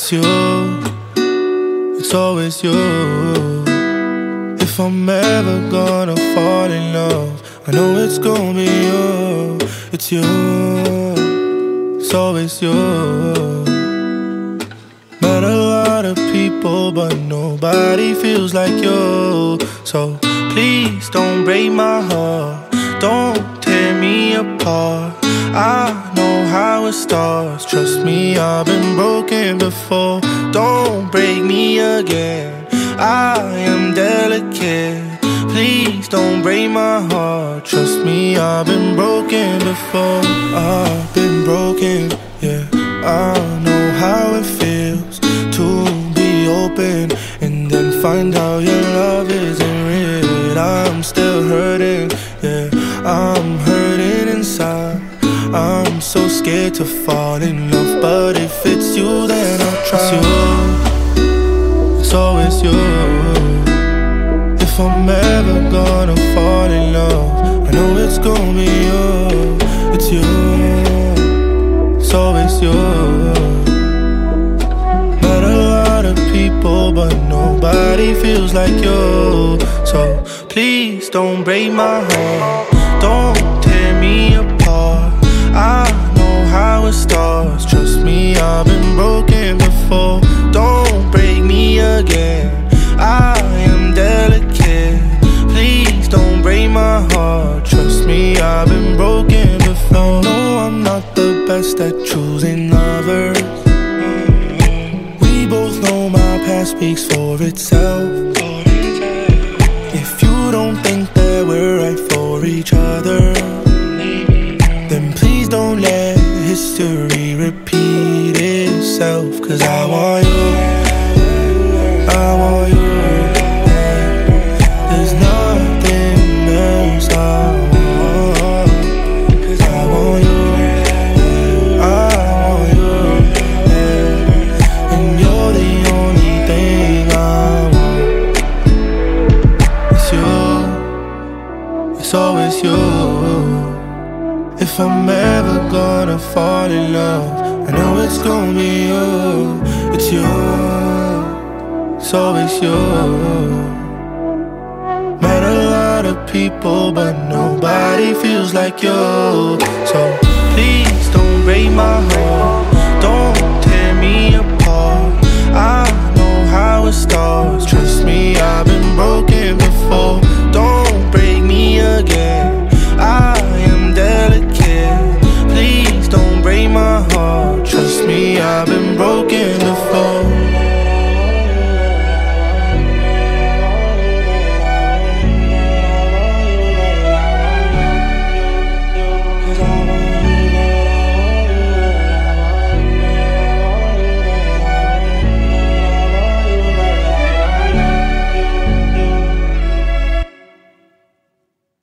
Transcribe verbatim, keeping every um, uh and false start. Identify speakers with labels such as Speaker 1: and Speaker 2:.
Speaker 1: It's you, it's always you. If I'm ever gonna fall in love, I know it's gonna be you. It's you, it's always you. Met a lot of people, but nobody feels like you. So please don't break my heart, don't tear me apart. I know how it starts, trust me, I've been broken before. Don't break me again, I am delicate. Please don't break my heart, trust me, I've been broken before. I've been broken, yeah, I know how it feels to be open and then find out your love isn't real. I'm still hurting, yeah, I'm hurting inside. I'm so scared to fall in love, but if it's you, then I'll try. It's you, it's always you. If I'm ever gonna fall in love, I know it's gonna be you. It's you, it's always you. Met a lot of people, but nobody feels like you. So please don't break my heart, don't tear me apart. I know how it starts, trust me, I've been broken before. Don't break me again, I am delicate. Please don't break my heart, trust me, I've been broken before. No, I'm not the best at choosing lovers. We both know my past speaks for itself. If you don't think that we're right for each other, then please don't let history repeat itself. Cause I want you, I want you. There's nothing else I want. Cause I want you, I want you. And you're the only thing I want. It's you, it's always you. If I'm ever gonna fall in love, I know it's gonna be you. It's you, it's always you. Met a lot of people, but nobody feels like you. So please don't break my